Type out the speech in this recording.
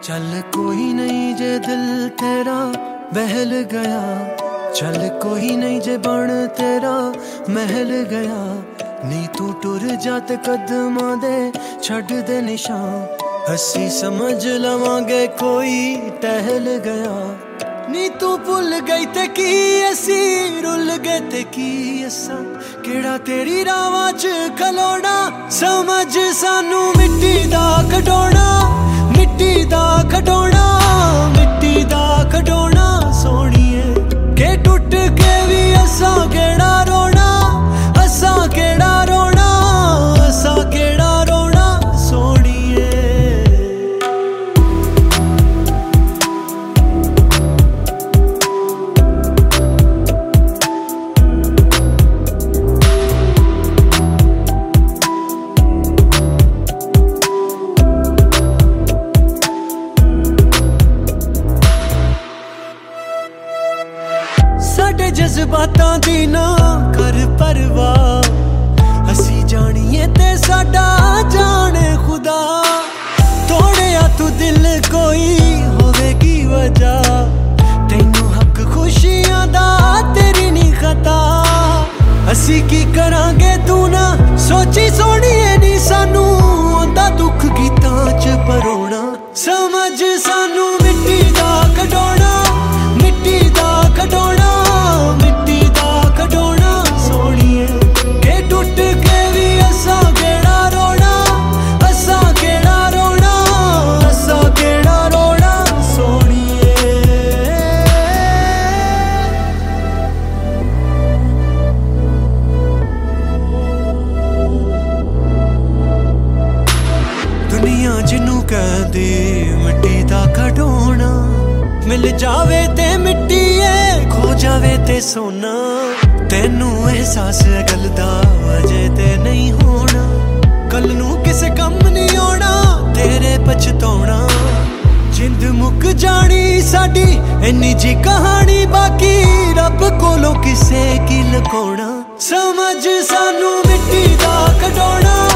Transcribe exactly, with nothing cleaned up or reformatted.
चल कोई नहीं जे दिल तेरा बहल गया, चल कोई नहीं जे बन तेरा महल गया। नी तू टुर जात कदमां दे छड़ दे निशान, हसी समझ लवांगे कोई टहल गया। नी तू भुल गई ते की असी रुल गए ते की असा, केड़ा तेरी रावां च खलोना समझ सानू मिट्टी दा खडोना, मिट्टी दा खडोना, मिट्टी दा खडोना सोनिए। के टुट के भी असा केड़ा रोना, असा केड़ा रोना, असा केड़ा रोना सोनिए। साडे जज्बातां दी ना कर परवाह, असी जानिए ते साडा जाने खुदा। तोड़िया तू दिल कोई होवेगी वजह, तैनू हक खुशियां दा तेरी नी खता। असी की करांगे तू ना सोची सोनिए, नी सानू आंदा दुख गीतां च परोना। समझ सानू मिट्टी दा खडोना, मिट्टी दा खडोना, मिट्टी दा खडोना सोनिए। के टुट के भी असा केड़ा रोना, असा केड़ा रोना, असा केड़ा रोना सोनिए। दुनिया जिन्नू कहंदी मिट्टी दा खडोना, मिल जावे ते मिट्टी है खो जावे ते सोना। तेनू एहसास गल दा अजे ते नहीं होना, कल नू किसे कम नहीं होना तेरे पछतौना। जिंद मुक जानी साडी इन्नी जी कहानी, बाकी रब कोलों किसे की लुकाना। समझ सानू मिट्टी दा खडोना।